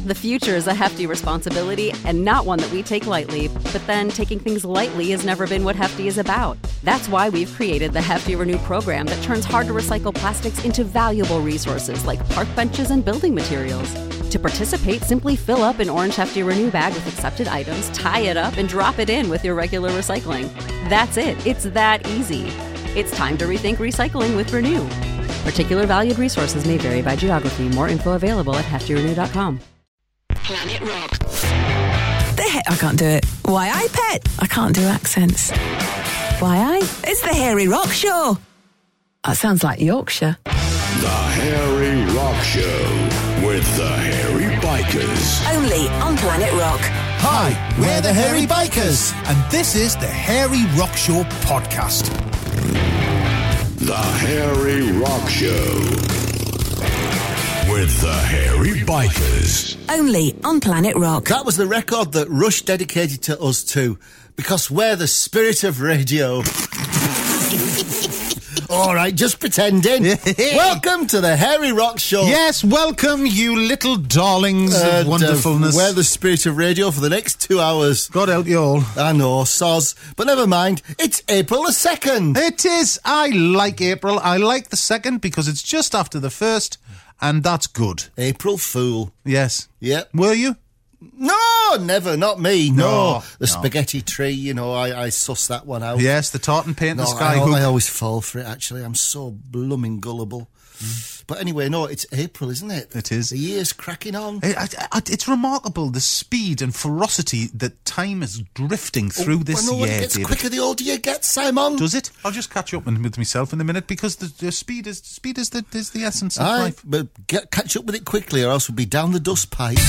The future is a hefty responsibility and not one that we take lightly. But then taking things lightly has never been what Hefty is about. That's why we've created the Hefty Renew program that turns hard-to-recycle plastics into valuable resources like park benches and building materials. To participate, simply fill up an orange Hefty Renew bag with accepted items, tie it up, and drop it in with your regular recycling. That's it. It's that easy. It's time to rethink recycling with Renew. Particular valued resources may vary by geography. More info available at heftyrenew.com. Planet Rock. I can't do it. Why I Pet? I can't do accents. Why I? It's the Hairy Rock Show. That sounds like Yorkshire. The Hairy Rock Show with the Hairy Bikers. Only on Planet Rock. Hi, we're the Hairy Bikers, and this is the Hairy Rock Show podcast. The Hairy Rock Show with the Hairy Bikers. Only on Planet Rock. That was the record that Rush dedicated to us too, because we're the spirit of radio. All right, just pretending. Welcome to the Hairy Rock Show. Yes, welcome, you little darlings of wonderfulness. We're the spirit of radio for the next 2 hours. God help you all. I know, soz. But never mind, it's April the 2nd. It is. I like April. I like the 2nd because it's just after the 1st, and that's good. April Fool. Yes. Yep. Were you? No, never, not me. No. The No. spaghetti tree, you know, I suss that one out. Yes, the tartan paint, No, the sky I hook. always fall for it, actually. I'm so blooming gullible. But anyway, no, it's April, isn't it? It is. The year's cracking on. It's remarkable, the speed and ferocity that time is drifting through this When year, it gets David. quicker the older you get, Simon. Does it? I'll just catch up with myself in a minute because the speed is the essence of Aye, life. but catch up with it quickly or else we'll be down the dust pipe.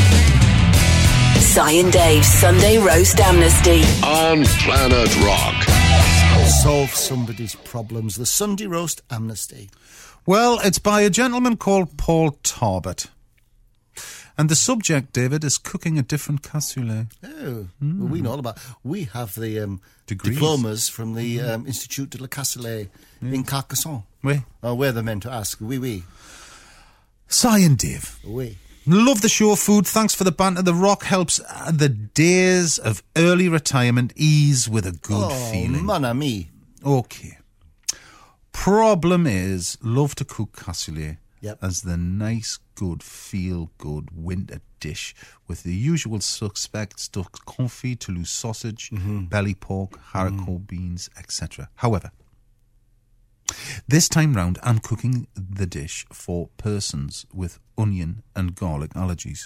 Si and Dave's Sunday Roast Amnesty. On Planet Rock. Solve somebody's problems. The Sunday Roast Amnesty. Well, it's by a gentleman called Paul Tarbert. And the subject, David, is cooking a different cassoulet. Oh, well, we know all about. We have the Degrees. diplomas from the Institut de la Cassoulet in Carcassonne. Oui. Oh, we're the men to ask. Oui. Si and Dave. Oui. Love the show, food. Thanks for the banter. The Rock helps the days of early retirement ease with a good feeling. Mon ami. Okay. Problem is, love to cook cassoulet as the nice, good, feel-good winter dish with the usual suspects: duck confit, Toulouse sausage, belly pork, haricot beans, etc. However, this time round, I'm cooking the dish for persons with onion and garlic allergies.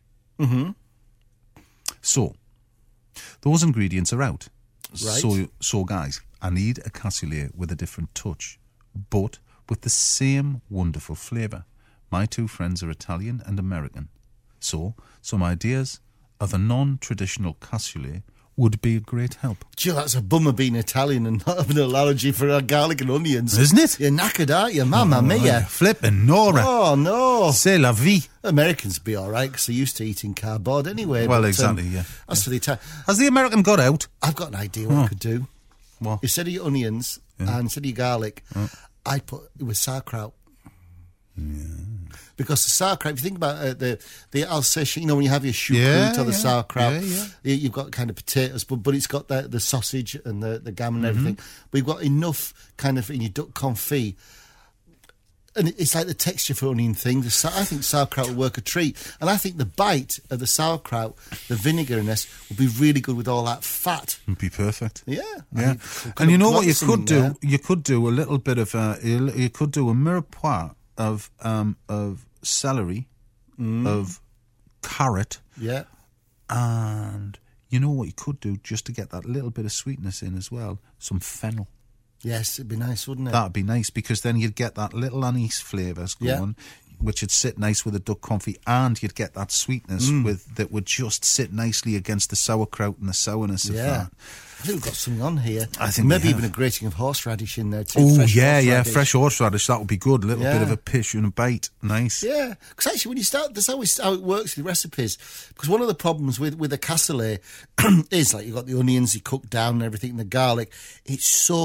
So, those ingredients are out. Right. So guys, I need a cassoulet with a different touch, but with the same wonderful flavour. My two friends are Italian and American. So, some ideas of a non-traditional cassoulet would be a great help. Gee, that's a bummer being Italian and not having an allergy for garlic and onions. Isn't it? You're knackered, aren't you? Mamma mia. Flippin' Nora. Oh, no. C'est la vie. Americans be all right because they're used to eating cardboard anyway. Well, but, exactly, yeah. As for the Italian... Has the American got out? I've got an idea what I could do. What? Instead of your onions and instead of your garlic, I put it with sauerkraut. Yeah. Because the sauerkraut, if you think about the Alsatian, you know, when you have your choucroute or the sauerkraut, you've got kind of potatoes, but it's got the sausage and the gammon and everything. But you've got enough kind of in your duck confit. And it's like the texture for onion thing. I think sauerkraut will work a treat. And I think the bite of the sauerkraut, the vinegar in this, would be really good with all that fat. Would be perfect. Yeah. And you know what you could do? There. You could do a little bit of you could do a mirepoix of celery, of carrot. Yeah. And you know what you could do just to get that little bit of sweetness in as well? Some fennel. Yes, it'd be nice, wouldn't it? That'd be nice because then you'd get that little anise flavours going, which would sit nice with the duck confit, and you'd get that sweetness that would just sit nicely against the sauerkraut and the sourness of that. I think we've got something on here. I think maybe even a grating of horseradish in there too. Oh, fresh horseradish. That would be good. A little bit of a pish and a bite. Nice. Yeah, because actually when you start, that's always how it works with recipes. Because one of the problems with a cassoulet is, like, you've got the onions, you cook down and everything, and the garlic. It's so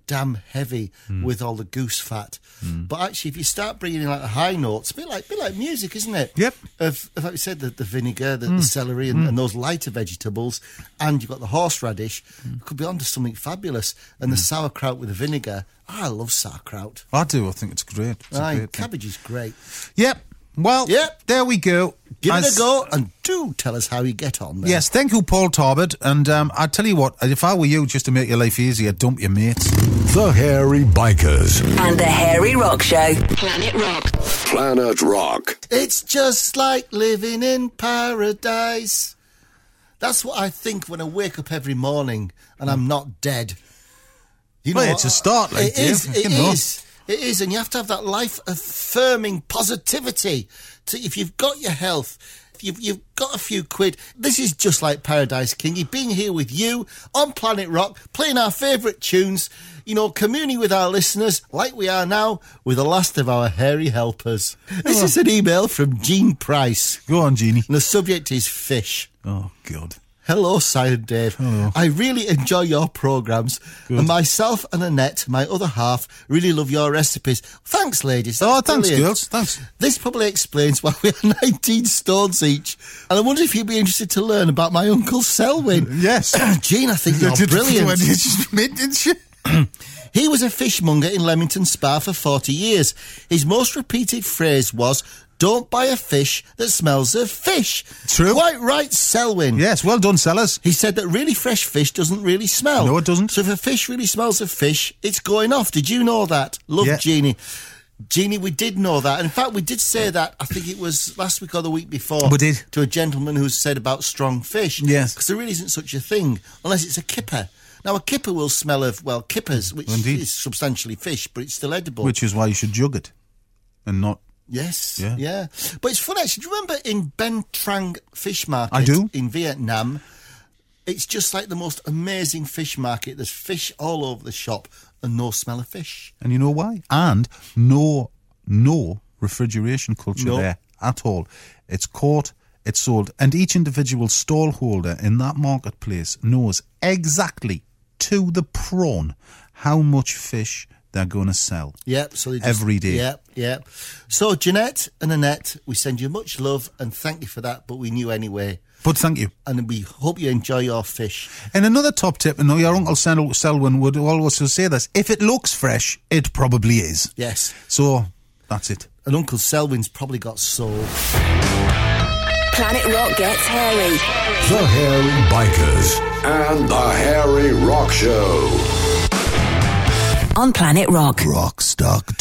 damn heavy with all the goose fat. But actually, if you start bringing in like the high notes, a bit like music, isn't it? Yep. Of like we said, the vinegar, the celery, and those lighter vegetables, and you've got the horseradish, you could be onto something fabulous. And the sauerkraut with the vinegar. I love sauerkraut. I do. I think it's great. It's a great thing. Cabbage is great. Yep. Well, there we go. Give it a go and do tell us how you get on there. Yes, thank you, Paul Tarbert. And I tell you what, if I were you, just to make your life easier, dump your mates. The Hairy Bikers. And the Hairy Rock Show. Planet Rock. Planet Rock. It's just like living in paradise. That's what I think when I wake up every morning and I'm not dead. You know, it's a start, like, it is. It is, and you have to have that life-affirming positivity. If you've got your health, if you've got a few quid, this is just like Paradise Kingy, being here with you on Planet Rock, playing our favourite tunes, you know, communing with our listeners like we are now with the last of our hairy helpers. This is an email from Jean Price. Go on, Jeannie. And the subject is fish. Oh, God. Hello, Si and Dave. Hello. I really enjoy your programmes. And myself and Annette, my other half, really love your recipes. Thanks, ladies. That's thanks, brilliant. girls. Thanks. This probably explains why we are 19 stones each. And I wonder if you'd be interested to learn about my Uncle Selwyn. Yes. Gene, I think you're brilliant. Didn't you? He was a fishmonger in Leamington Spa for 40 years. His most repeated phrase was, "Don't buy a fish that smells of fish." True. Quite right, Selwyn. Yes, well done, sellers. He said that really fresh fish doesn't really smell. No, it doesn't. So if a fish really smells of fish, it's going off. Did you know that? Love, Yeah. Jeannie. Jeannie, we did know that. In fact, we did say that, I think it was last week or the week before. We did. To a gentleman who said about strong fish. Yes. Because there really isn't such a thing, unless it's a kipper. Now, a kipper will smell of, well, kippers, which Indeed. is substantially fish, but it's still edible. Which is why you should jug it and not... Yes, Yeah. yeah. But it's funny, actually. Do you remember in Ben Trang Fish Market I do. in Vietnam? It's just like the most amazing fish market. There's fish all over the shop and no smell of fish. And you know why? And no refrigeration culture No. there at all. It's caught, it's sold, and each individual stall holder in that marketplace knows exactly to the prawn how much fish they're going to sell. Yep. So they just, Every day. Yep. So Jeanette and Annette, we send you much love and thank you for that, but we knew anyway. But thank you. And we hope you enjoy your fish. And another top tip, and your Uncle Selwyn would always say this, if it looks fresh, it probably is. Yes. So, that's it. And Uncle Selwyn's probably got soul. Planet Rock gets hairy. The Hairy Bikers. And the Hairy Rock Show. On Planet Rock. Rockstock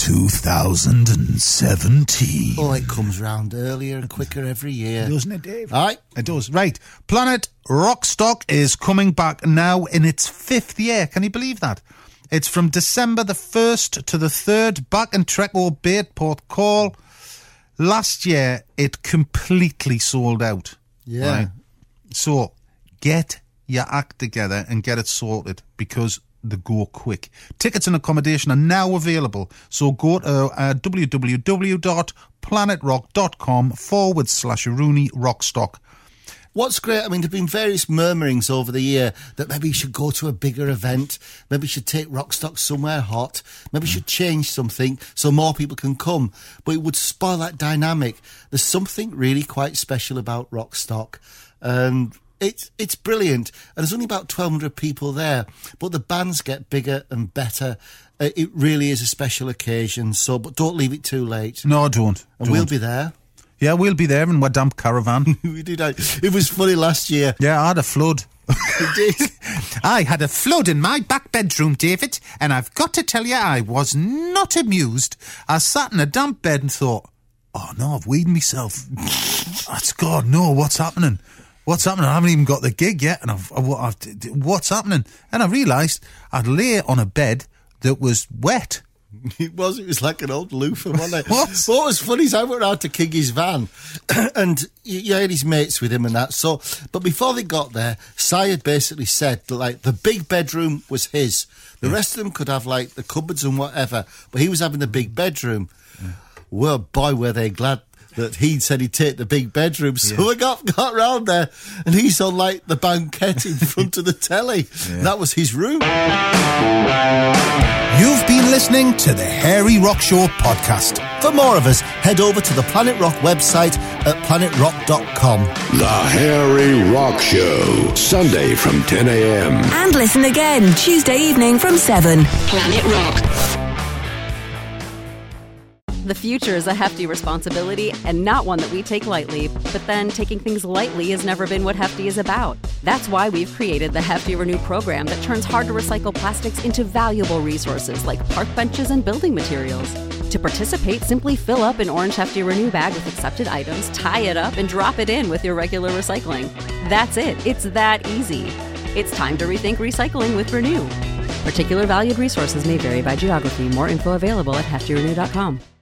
2017. Oh, it comes round earlier and quicker every year. Doesn't it, Dave? All right. It does. Right. Planet Rockstock is coming back now in its 5th year. Can you believe that? It's from December the 1st to the 3rd, back in Treco Bay at Port Call. Last year, it completely sold out. Yeah. Right? So, get your act together and get it sorted because they go quick. Tickets and accommodation are now available. So go to www.planetrock.com/Rooney Rockstock. What's great, I mean, there have been various murmurings over the year that maybe you should go to a bigger event, maybe you should take Rockstock somewhere hot, maybe you should change something so more people can come, but it would spoil that dynamic. There's something really quite special about Rockstock, and it's brilliant, and there's only about 1,200 people there, but the bands get bigger and better. It really is a special occasion, so but don't leave it too late. No, don't. And we'll be there. Yeah, we'll be there in my damp caravan. We did. It was funny last year. Yeah, I had a flood. We did. I had a flood in my back bedroom, David, and I've got to tell you, I was not amused. I sat in a damp bed and thought, oh no, I've weeded myself. That's God, no, what's happening? What's happening? I haven't even got the gig yet, and what's happening? And I realised I'd lay on a bed that was wet. It was like an old loofah, wasn't it? What? What was funny is I went out to Kingy's van and you had his mates with him and that. So, but before they got there, Si had basically said that, like, the big bedroom was his. The rest of them could have, like, the cupboards and whatever, but he was having the big bedroom. Well, boy, were they glad. that he said he'd take the big bedroom. So I got round there, and he's on like the banquette in front of the telly. That was his room. You've been listening to the Hairy Rock Show podcast. For more of us, head over to the Planet Rock website at planetrock.com. The Hairy Rock Show, Sunday from 10 a.m. And listen again Tuesday evening from 7. Planet Rock. The future is a hefty responsibility and not one that we take lightly. But then taking things lightly has never been what Hefty is about. That's why we've created the Hefty Renew program that turns hard-to-recycle plastics into valuable resources like park benches and building materials. To participate, simply fill up an orange Hefty Renew bag with accepted items, tie it up, and drop it in with your regular recycling. That's it. It's that easy. It's time to rethink recycling with Renew. Particular valued resources may vary by geography. More info available at heftyrenew.com.